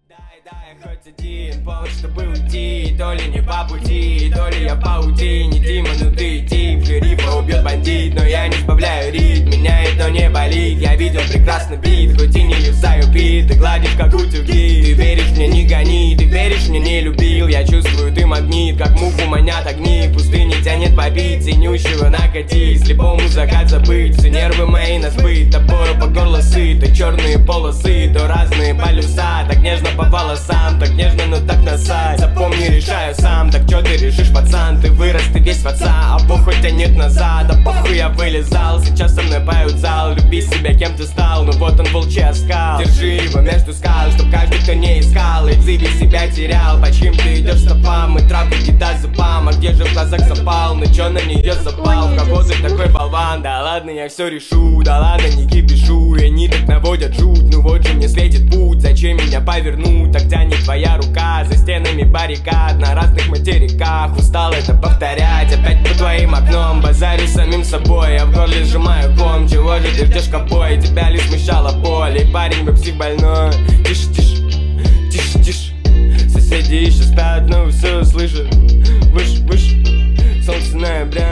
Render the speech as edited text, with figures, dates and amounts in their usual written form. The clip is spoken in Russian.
Дай хоть один повод, чтобы уйти. То ли не по пути, то ли я в паутине. Дима, ну ты тип, шерифа убьет бандит. Но я не сбавляю ритм, меня это не болит. Я видел прекрасный бит, хоть и не юзаю бит. Ты гладишь как утюги, ты веришь мне, не гони. Ты веришь мне, не любил, я чувствую, ты магнит. Как муху манят огни, в пустыне тянет побить. Ценющего накатить, слепому закат забыть. Все нервы мои на сбыт, тобою по горло сыты. Черные полосы, то разные полюса. Так нежно по волосам, так нежно, но так насать. Запомни, решаю сам, так чё ты решишь, пацан? Ты вырос, ты весь в отца, а похуй тянет назад. А похуй я вылезал, сейчас со мной поют зал. Люби себя, кем ты стал, ну вот он волчий оскал. Держи его между скал, чтоб каждый, кто не искал, и в зыбе себя терял. По чьим ты идешь стопам, и травку кидать зубам. А где же в глазах запал, ну чё на нее запал? В кого ты такой болван? Да ладно, я все решу, да ладно, не кипишу. И они так наводят жуть, ну вот же мне светит путь. Зачем меня повернуть, так тянет твоя рука. За стенами баррикад, на разных материках. Устал это повторять, опять под твоим окном. Базарю с самим собой, я в горле сжимаю ком. Чего же ты ждешь, ковбой? Тебя лишь смущало поле. Парень, вы псих больной. Тише, тише, тише, тише. Соседи еще спят, но все слышат. Выше, выше, солнце ноября.